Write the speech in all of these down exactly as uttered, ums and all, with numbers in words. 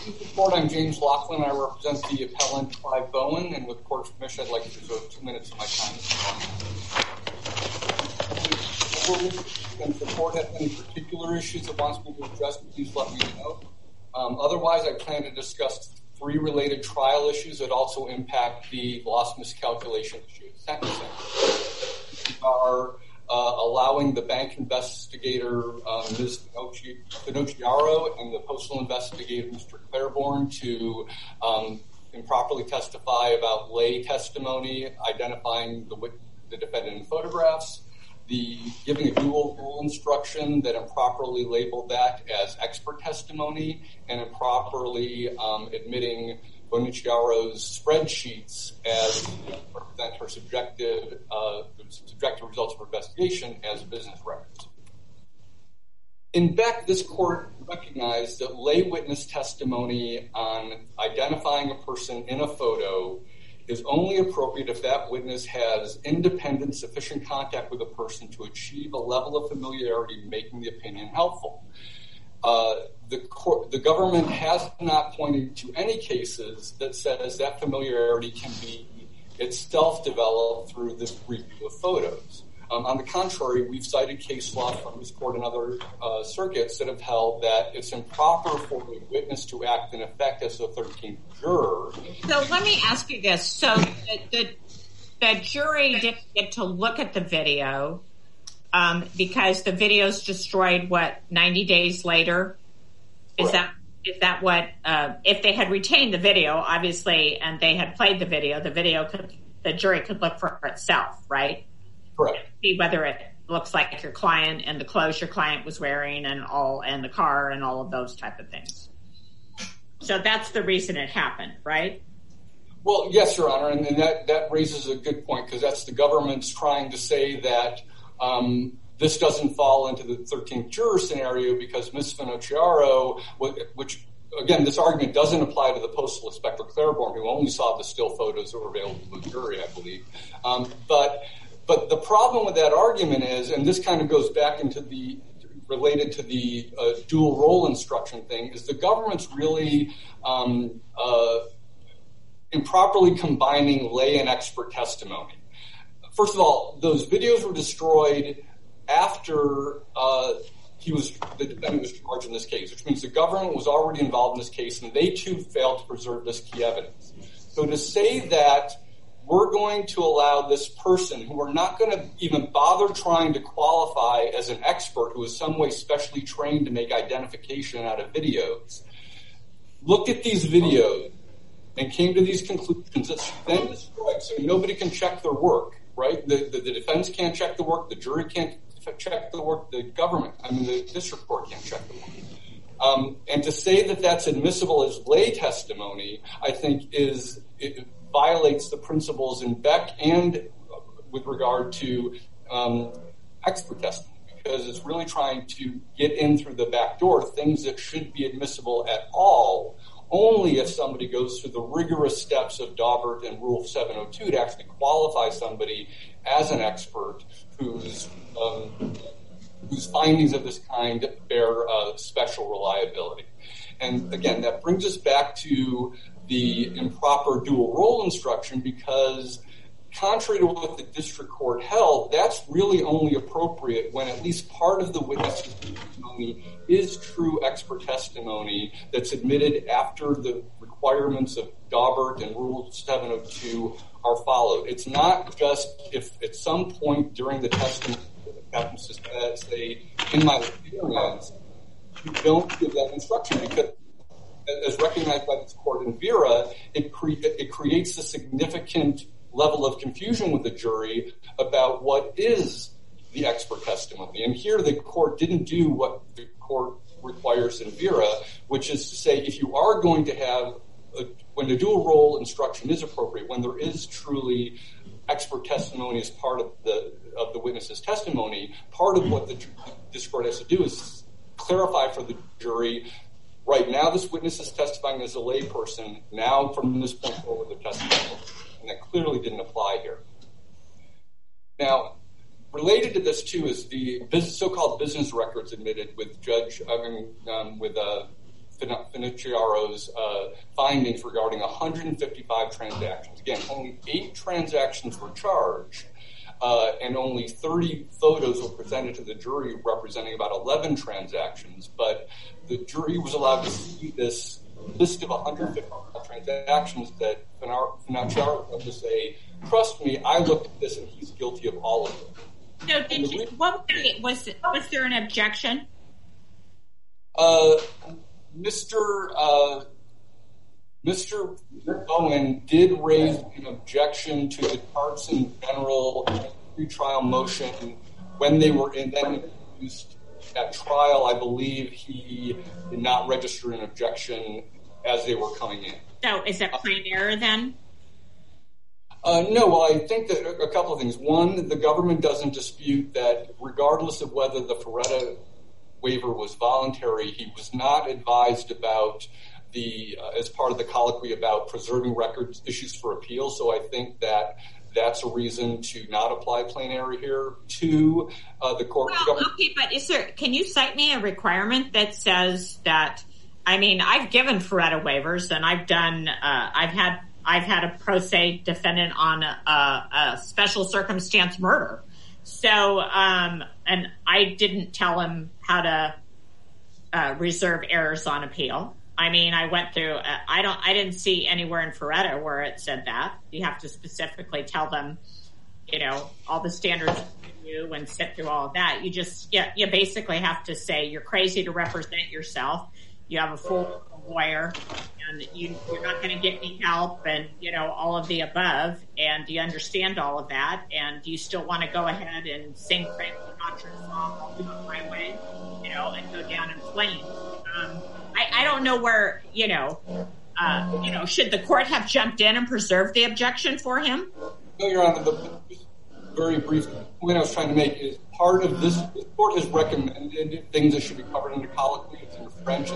Report, I'm James Laughlin. I represent the appellant Clive Bowen, and with court permission, I'd like to reserve two minutes of my time. If the court has any particular issues it wants me to address, please let me know. Um, otherwise, I plan to discuss three related trial issues that also impact the loss miscalculation issue of sentencing. We are uh, allowing the bank investigator, uh, Miz Finocchiaro, and the postal investigator, Mister Claiborne, to um, improperly testify about lay testimony, identifying the, the defendant in photographs, the giving a dual rule instruction that improperly labeled that as expert testimony, and improperly um, admitting Finocchiaro's spreadsheets as represent her subjective, uh, subjective results of her investigation as business records. In Beck, this court recognized that lay witness testimony on identifying a person in a photo is only appropriate if that witness has independent, sufficient contact with a person to achieve a level of familiarity making the opinion helpful. Uh, the, court, the government has not pointed to any cases that says that familiarity can be itself developed through this review of photos. Um, on the contrary, we've cited case law from this court and other uh, circuits that have held that it's improper for a witness to act in effect as a thirteenth juror. So let me ask you this. So the, the, the jury didn't get to look at the video um, because the video's destroyed, what, ninety days later? Is Correct. that is that what, uh, if they had retained the video, obviously, and they had played the video, the video could, the jury could look for itself, right? Correct. See whether it looks like your client and the clothes your client was wearing and all, and the car and all of those type of things. So that's the reason it happened, right? Well, yes, Your Honor, and, and that, that raises a good point because that's the government's trying to say that um, this doesn't fall into the thirteenth juror scenario because Miz Finocchiaro, which, again, this argument doesn't apply to the postal inspector Claiborne, who only saw the still photos that were available to the jury, I believe. Um, but But the problem with that argument is, and this kind of goes back into the, related to the uh, dual role instruction thing, is the government's really um, uh, improperly combining lay and expert testimony. First of all, those videos were destroyed after uh, he was, the defendant was charged in this case, which means the government was already involved in this case, and they too failed to preserve this key evidence. So to say that we're going to allow this person who we're not going to even bother trying to qualify as an expert who is some way specially trained to make identification out of videos, looked at these videos and came to these conclusions that then destroyed. So nobody can check their work, right? The, the, the defense can't check the work. The jury can't check the work. The government, I mean, the district court can't check the work. Um, and to say that that's admissible as lay testimony, I think is... It, violates the principles in Beck and with regard to um, expert testimony because it's really trying to get in through the back door things that shouldn't be admissible at all, only if somebody goes through the rigorous steps of Daubert and Rule seven oh two to actually qualify somebody as an expert whose um, whose findings of this kind bear uh, special reliability. And again, that brings us back to the improper dual role instruction because contrary to what the district court held, that's really only appropriate when at least part of the witness's testimony is true expert testimony that's admitted after the requirements of Daubert and Rule seven oh two are followed. It's not just if at some point during the testimony that happens to say, in my experience, you don't give that instruction because as recognized by this court in Vera, it, cre- it creates a significant level of confusion with the jury about what is the expert testimony. And here the court didn't do what the court requires in Vera, which is to say if you are going to have, a, when the dual role instruction is appropriate, when there is truly expert testimony as part of the of the witness's testimony, part of what the district court has to do is clarify for the jury, right now this witness is testifying as a lay person, now from this point forward the testimony. And that clearly didn't apply here. Now, related to this too is the business, so-called business records admitted with Judge, I mean, um, with uh, Finocchiaro's uh, findings regarding one hundred fifty-five transactions. Again, only eight transactions were charged, uh, and only thirty photos were presented to the jury representing about eleven transactions. But the jury was allowed to see this list of one hundred fifty-five transactions that Finocchiaro would say, trust me, I looked at this and he's guilty of all of them. No, did you, what was was there an objection? Uh, Mister Uh, Mister Owen did raise an objection to the charts in general pre-trial motion when they were in, then introduced at trial. I believe he did not register an objection as they were coming in. So is that plain error then? Uh, no, well, I think that a couple of things. One, the government doesn't dispute that regardless of whether the Ferretta waiver was voluntary, he was not advised about the, uh, as part of the colloquy about preserving records issues for appeal. So I think that that's a reason to not apply plain error here. Two, uh, the court. Well, okay, but is there? Can you cite me a requirement that says that? I mean, I've given Ferretta waivers, and I've done. Uh, I've had. I've had a pro se defendant on a, a special circumstance murder. So, um, and I didn't tell him how to uh, reserve errors on appeal. I mean, I went through, uh, I don't, I didn't see anywhere in Ferretta where it said that. You have to specifically tell them, you know, all the standards you and sit through all of that. You just, yeah, you basically have to say you're crazy to represent yourself. You have a full lawyer and you, you're not going to get any help and, you know, all of the above. And you understand all of that. And you still want to go ahead and sing Frank Sinatra's song, I'll Do It My Way, you know, and go down in flames. Um, I, I don't know where, you know, uh, you know, should the court have jumped in and preserved the objection for him? No, Your Honor, the very brief point I was trying to make is part of this, the court has recommended things that should be covered in the colloquy. It's in French.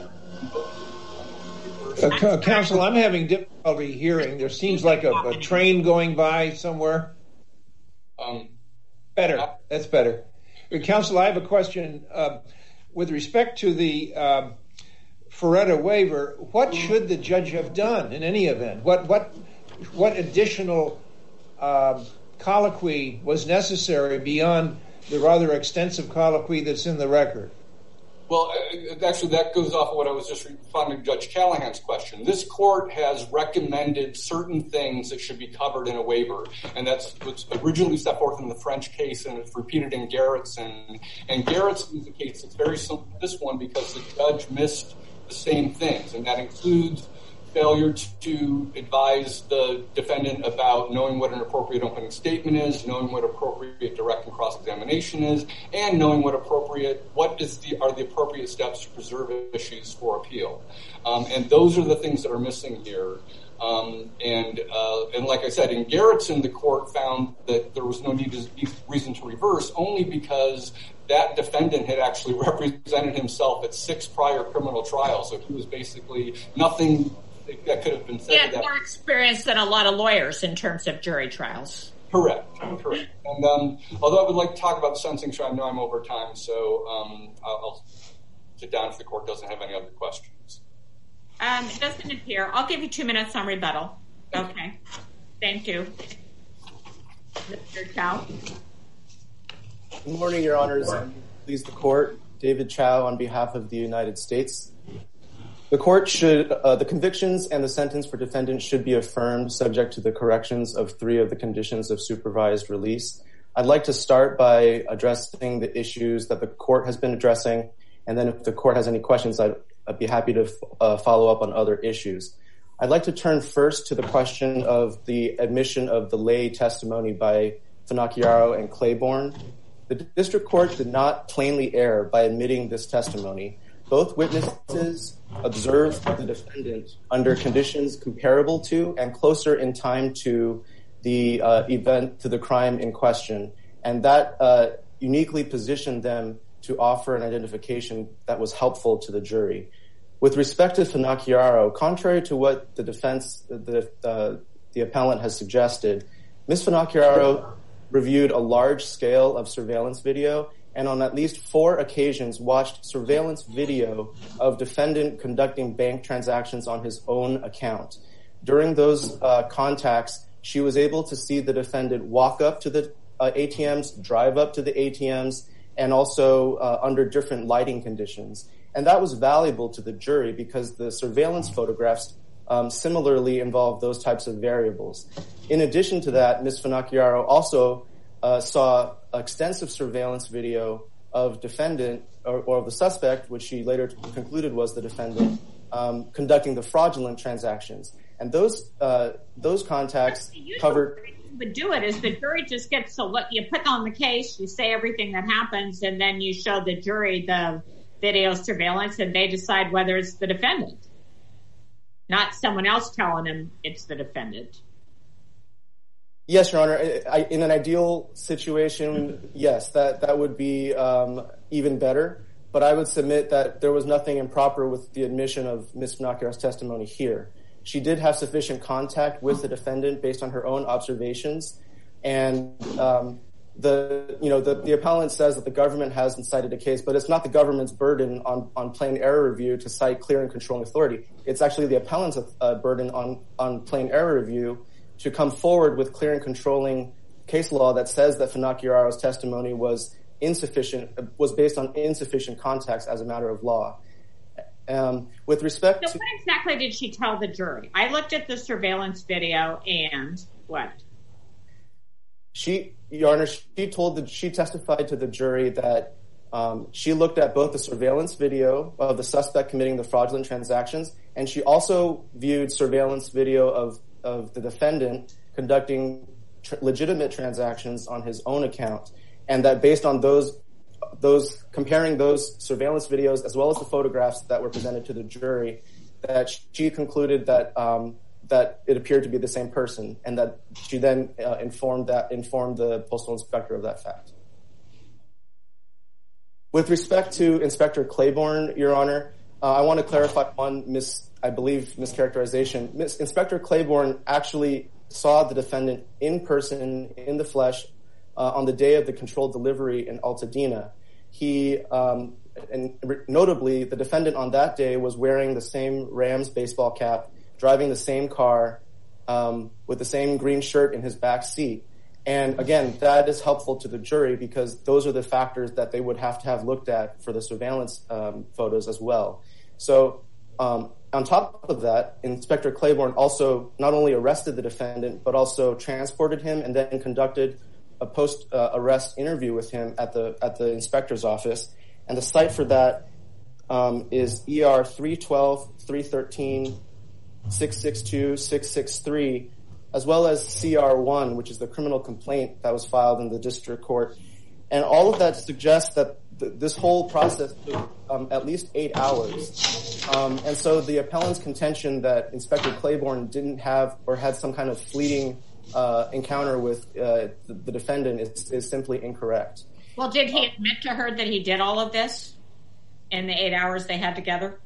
Uh, counsel, I'm having difficulty hearing. There seems like a, a train going by somewhere. Um, better. That's better. Uh, counsel, I have a question. Uh, with respect to the uh, Ferretta waiver, what should the judge have done in any event? What what what additional uh, colloquy was necessary beyond the rather extensive colloquy that's in the record? Well, actually, that goes off of what I was just responding to Judge Callahan's question. This court has recommended certain things that should be covered in a waiver, and that's what's originally set forth in the French case, and it's repeated in Gerritsen. And Gerritsen is a case that's very similar to this one because the judge missed the same things, and that includes failure to advise the defendant about knowing what an appropriate opening statement is, knowing what appropriate direct and cross-examination is, and knowing what appropriate what is the are the appropriate steps to preserve issues for appeal. Um, and those are the things that are missing here. Um, and uh, and like I said, in Gerritsen, the court found that there was no need to, reason to reverse, only because that defendant had actually represented himself at six prior criminal trials. So he was basically nothing that could have been said. He had that. more experience than a lot of lawyers in terms of jury trials. Correct, correct. And um, although I would like to talk about the sentencing, so I know I'm over time, so um, I'll, I'll sit down if the court doesn't have any other questions. Um, it doesn't appear. I'll give you two minutes on rebuttal. Okay. Thank you. Mister Chow. Good morning, Your Honors. Please, the court. David Chow on behalf of the United States. The court should, uh, the convictions and the sentence for defendants should be affirmed subject to the corrections of three of the conditions of supervised release. I'd like to start by addressing the issues that the court has been addressing, and then if the court has any questions, I'd, I'd be happy to uh, follow up on other issues. I'd like to turn first to the question of the admission of the lay testimony by Finocchiaro and Claiborne. The district court did not plainly err by admitting this testimony. Both witnesses observed the defendant under conditions comparable to and closer in time to the uh, event, to the crime in question, and that uh, uniquely positioned them to offer an identification that was helpful to the jury. With respect to Finocchiaro, contrary to what the defense, the, uh, the appellant has suggested, Miz Finocchiaro reviewed a large scale of surveillance video and on at least four occasions watched surveillance video of defendant conducting bank transactions on his own account. During those uh, contacts, she was able to see the defendant walk up to the uh, A T Ms, drive up to the A T Ms, and also uh, under different lighting conditions. And that was valuable to the jury because the surveillance photographs um, similarly involved those types of variables. In addition to that, Miz Finocchiaro also uh, saw extensive surveillance video of defendant or, or the suspect, which she later concluded was the defendant, um, conducting the fraudulent transactions. And those uh, those contacts covered. Would do it is the jury just gets to look. You put on the case, you say everything that happens, and then you show the jury the video surveillance, and they decide whether it's the defendant, not someone else telling them it's the defendant. Yes, Your Honor. I, in an ideal situation, yes, that that would be um, even better. But I would submit that there was nothing improper with the admission of Miz Finocchiaro's testimony here. She did have sufficient contact with the defendant based on her own observations, and um, the you know the, the appellant says that the government hasn't cited a case, but it's not the government's burden on, on plain error review to cite clear and controlling authority. It's actually the appellant's uh, burden on on plain error review to come forward with clear and controlling case law that says that Finocchiaro's testimony was insufficient, was based on insufficient context as a matter of law. Um, with respect so to... what exactly did she tell the jury? I looked at the surveillance video and what? She, Your Honor, she told the, she testified to the jury that um, she looked at both the surveillance video of the suspect committing the fraudulent transactions, and she also viewed surveillance video of, of the defendant conducting tr- legitimate transactions on his own account, and that based on those those comparing those surveillance videos as well as the photographs that were presented to the jury, that she concluded that um, that it appeared to be the same person, and that she then uh, informed that informed the postal inspector of that fact. With respect to Inspector Claiborne, Your Honor, uh, I want to clarify one mis I believe mischaracterization. Miss, Inspector Claiborne actually saw the defendant in person, in the flesh, uh, on the day of the controlled delivery in Altadena. He, um, and notably, the defendant on that day was wearing the same Rams baseball cap, driving the same car, um, with the same green shirt in his back seat. And again, that is helpful to the jury because those are the factors that they would have to have looked at for the surveillance um, photos as well. So um, on top of that, Inspector Claiborne also not only arrested the defendant, but also transported him and then conducted a post-arrest uh, interview with him at the at the inspector's office. And the site for that um, is E R three twelve, three thirteen, six sixty-two, six sixty-three, as well as C R one, which is the criminal complaint that was filed in the district court. And all of that suggests that th- this whole process took um, at least eight hours. Um, and so the appellant's contention that Inspector Claiborne didn't have or had some kind of fleeting uh, encounter with uh, the, the defendant is, is simply incorrect. Well, did he admit to her that he did all of this in the eight hours they had together?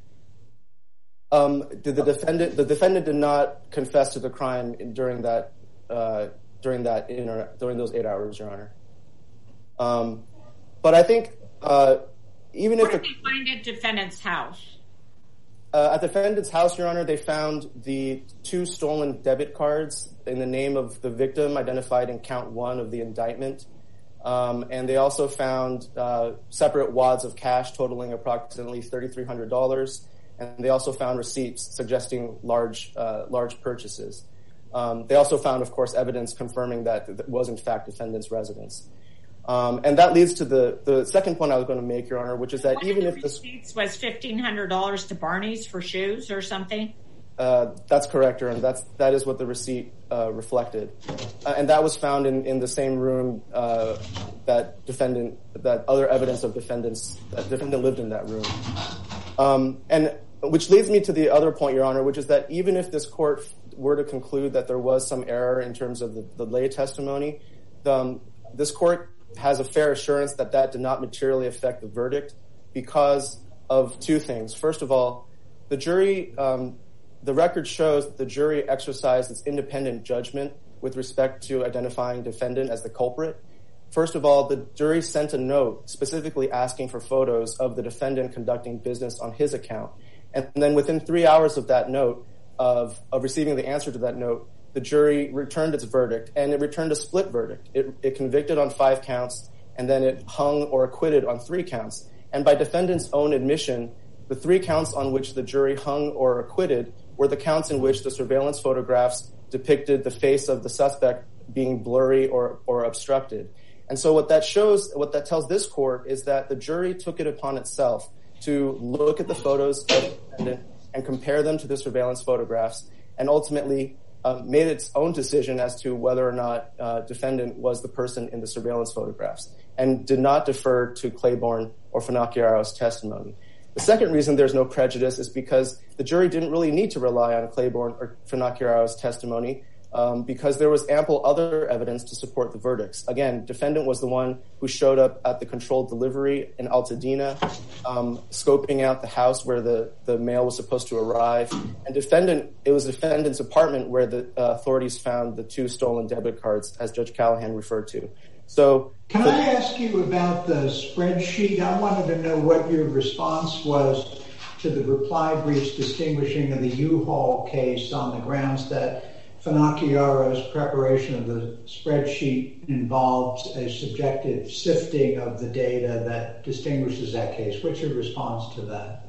Um, did the defendant? The defendant did not confess to the crime during that uh, during that inter, during those eight hours, Your Honor. Um, but I think uh, even Where if did the, they find at defendant's house? Uh, at the defendant's house, Your Honor, they found the two stolen debit cards in the name of the victim identified in count one of the indictment. Um, and they also found uh, separate wads of cash totaling approximately three thousand three hundred dollars. And they also found receipts suggesting large uh, large purchases. Um, they also found, of course, evidence confirming that it was, in fact, defendant's residence. Um, and that leads to the, the second point I was going to make, Your Honor, which is that One even of the if this receipts was fifteen hundred dollars to Barney's for shoes or something? Uh, that's correct, Your Honor. That's, that is what the receipt uh, reflected. Uh, and that was found in, in the same room uh, that defendant, that other evidence of defendants, that defendant lived in that room. Um, and which leads me to the other point, Your Honor, which is that even if this court were to conclude that there was some error in terms of the, the lay testimony, the, um, this court has a fair assurance that that did not materially affect the verdict because of two things. First of all, the jury, um, the record shows that the jury exercised its independent judgment with respect to identifying defendant as the culprit. First of all, the jury sent a note specifically asking for photos of the defendant conducting business on his account. And then within three hours of that note, of, of receiving the answer to that note, the jury returned its verdict, and it returned a split verdict. It, it convicted on five counts, and then it hung or acquitted on three counts. And by defendant's own admission, the three counts on which the jury hung or acquitted were the counts in which the surveillance photographs depicted the face of the suspect being blurry or, or obstructed. And so what that shows, what that tells this court is that the jury took it upon itself to look at the photos of the defendant and compare them to the surveillance photographs, and ultimately uh, made its own decision as to whether or not uh, defendant was the person in the surveillance photographs, and did not defer to Claiborne or Finocchiaro's testimony. The second reason there's no prejudice is because the jury didn't really need to rely on Claiborne or Finocchiaro's testimony, Um, because there was ample other evidence to support the verdicts. Again, defendant was the one who showed up at the controlled delivery in Altadena, um, scoping out the house where the, the mail was supposed to arrive. And defendant, it was defendant's apartment where the uh, authorities found the two stolen debit cards, as Judge Callahan referred to. So, can the, I ask you about the spreadsheet? I wanted to know what your response was to the reply brief's distinguishing of the U-Haul case on the grounds that Finocchiaro's preparation of the spreadsheet involves a subjective sifting of the data that distinguishes that case. What's your response to that?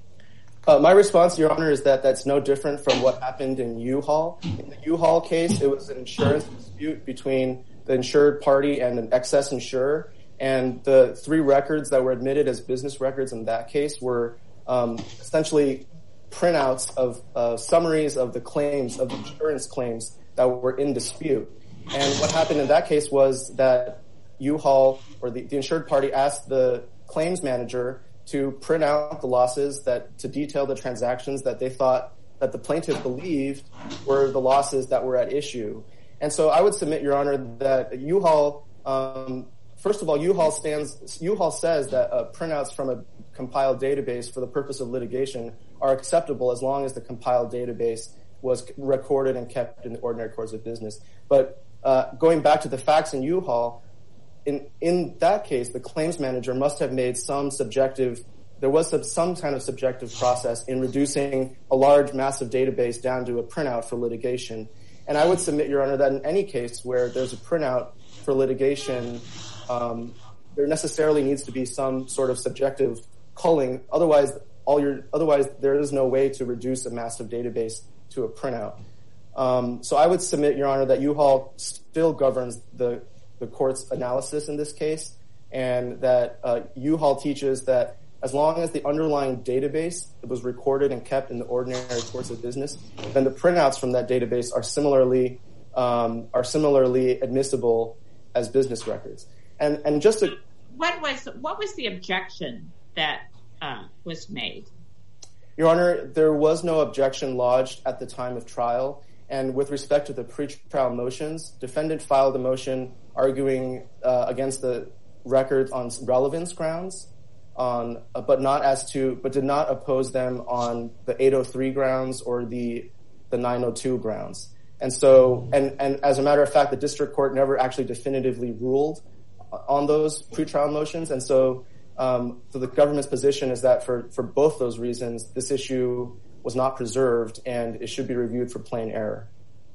Uh, my response, Your Honor, is that that's no different from what happened in U-Haul. In the U-Haul case, it was an insurance dispute between the insured party and an excess insurer, and the three records that were admitted as business records in that case were um, essentially printouts of uh, summaries of the claims, of the insurance claims that were in dispute. And what happened in that case was that U-Haul, or the, the insured party, asked the claims manager to print out the losses, that to detail the transactions that they thought that the plaintiff believed were the losses that were at issue. And so I would submit, Your Honor, that U-Haul, um, first of all, U-Haul stands, U-Haul says that uh, printouts from a compiled database for the purpose of litigation are acceptable as long as the compiled database was recorded and kept in the ordinary course of business. But uh, going back to the facts in U-Haul, in in that case, the claims manager must have made some subjective, there was some, some kind of subjective process in reducing a large, massive database down to a printout for litigation. And I would submit, Your Honor, that in any case where there's a printout for litigation, um, there necessarily needs to be some sort of subjective culling. Otherwise, all your otherwise there is no way to reduce a massive database to a printout. Um, so I would submit, Your Honor, that U-Haul still governs the the court's analysis in this case, and that uh, U-Haul teaches that as long as the underlying database was recorded and kept in the ordinary course of business, then the printouts from that database are similarly um, are similarly admissible as business records. And and just to, what was what was the objection that uh, was made? Your Honor, there was no objection lodged at the time of trial. And with respect to the pre-trial motions, defendant filed a motion arguing uh, against the records on relevance grounds, on uh, but not as to, but did not oppose them on the eight oh three grounds or the the nine oh two grounds. And so, and and as a matter of fact, the district court never actually definitively ruled on those pre-trial motions. And so, um, so the government's position is that for for both those reasons, this issue was not preserved and it should be reviewed for plain error.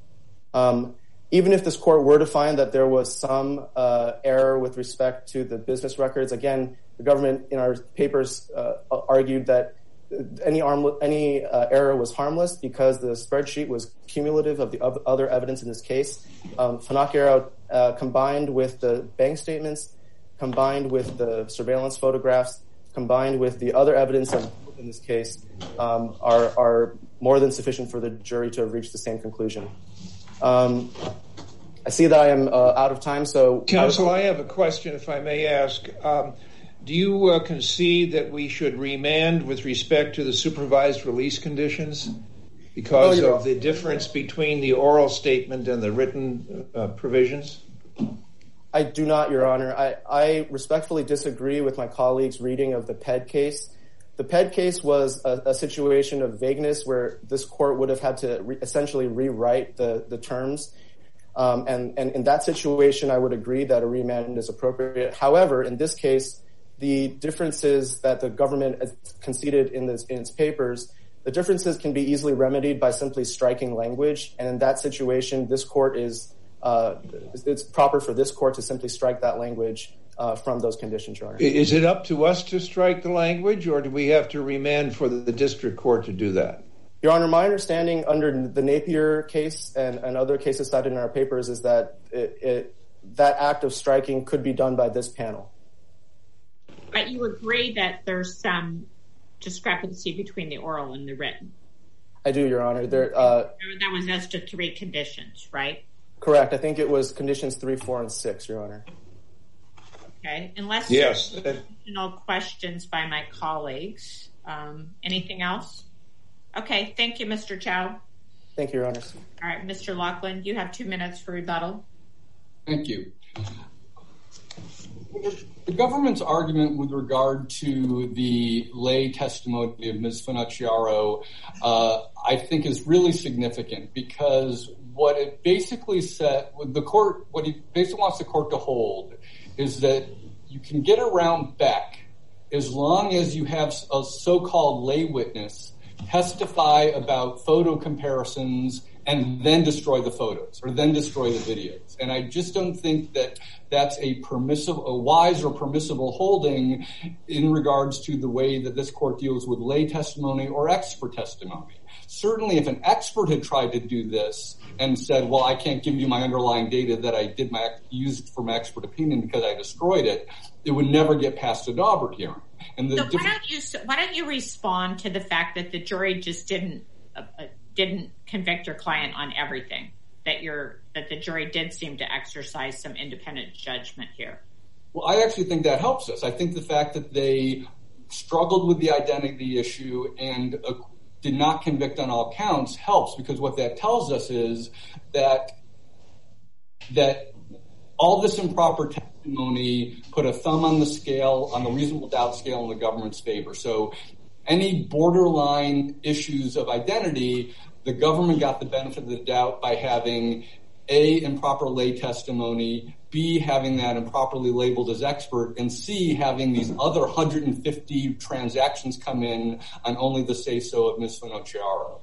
Um, even if this court were to find that there was some uh, error with respect to the business records, again, the government in our papers uh, argued that any, arm, any uh, error was harmless because the spreadsheet was cumulative of the other evidence in this case. Um, Finocchiaro, uh, combined with the bank statements, combined with the surveillance photographs, combined with the other evidence of in this case, um, are, are more than sufficient for the jury to have reached the same conclusion. Um, I see that I am uh, out of time, so... Counsel, I have a question, if I may ask. Um, do you uh, concede that we should remand with respect to the supervised release conditions because oh, of the difference between the oral statement and the written uh, provisions? I do not, Your Honor. I, I respectfully disagree with my colleague's reading of the P E D case. The P E D case was a, a situation of vagueness where this court would have had to re- essentially rewrite the, the terms. Um, and, and in that situation, I would agree that a remand is appropriate. However, in this case, the differences that the government has conceded in, this, in its papers, the differences can be easily remedied by simply striking language. And in that situation, this court is, uh, it's proper for this court to simply strike that language uh, from those conditions, Your Honor. Is it up to us to strike the language, or do we have to remand for the district court to do that? Your Honor, my understanding under the Napier case and, and other cases cited in our papers is that it, it, that act of striking could be done by this panel. But you agree that there's some discrepancy between the oral and the written? I do, Your Honor. There, uh, that was as to three conditions, right? Correct. I think it was conditions three, four, and six, Your Honor. Okay. Unless yes. there's additional questions by my colleagues. Um, anything else? Okay. Thank you, Mister Chow. Thank you, Your Honor. All right, Mister Laughlin, you have two minutes for rebuttal. Thank you. The government's argument with regard to the lay testimony of Miz Finocchiaro, uh, I think is really significant, because what it basically said, the court, what he basically wants the court to hold is that you can get around Beck as long as you have a so-called lay witness testify about photo comparisons and then destroy the photos or then destroy the videos. And I just don't think that that's a permissible, a wise or permissible holding in regards to the way that this court deals with lay testimony or expert testimony. Certainly if an expert had tried to do this and said, well, I can't give you my underlying data that I did my used for my expert opinion because I destroyed it, it would never get past a Daubert hearing. And the so diff- why don't you why don't you respond to the fact that the jury just didn't uh, didn't convict your client on everything, that you're that the jury did seem to exercise some independent judgment here? Well, I actually think that helps us. I think the fact that they struggled with the identity issue and uh, did not convict on all counts helps, because what that tells us is that that all this improper testimony put a thumb on the scale, on the reasonable doubt scale in the government's favor. So any borderline issues of identity, the government got the benefit of the doubt by having A, improper lay testimony, B, having that improperly labeled as expert, and C, having these other one hundred fifty transactions come in on only the say-so of Miz Finocchiaro.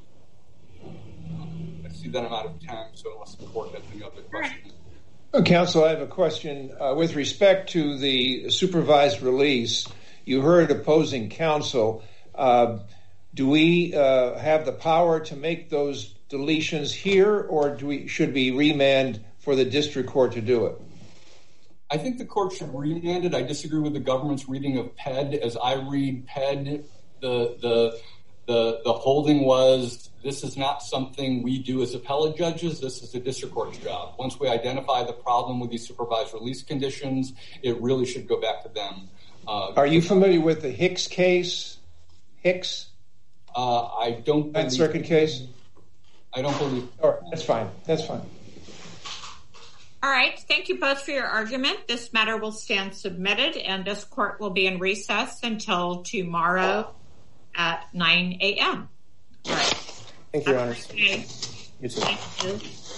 I see that I'm out of time, so unless the court has any other questions. Counsel, I have a question. Uh, with respect to the supervised release, you heard opposing counsel. Uh, do we uh, have the power to make those deletions here, or do we should we remand for the district court to do it? I think the court should remand it. I disagree with the government's reading of P E D. As I read P E D, the the the the holding was, this is not something we do as appellate judges. This is the district court's job. Once we identify the problem with these supervised release conditions, it really should go back to them. Uh, Are you familiar with the Hicks case? Hicks? Uh, I don't. Ninth Circuit case? I don't believe. All right, that's fine. That's fine. All right. Thank you both for your argument. This matter will stand submitted, and this court will be in recess until tomorrow at nine a.m. All right. Thank you, Your Honor. Okay. You too. Thank you.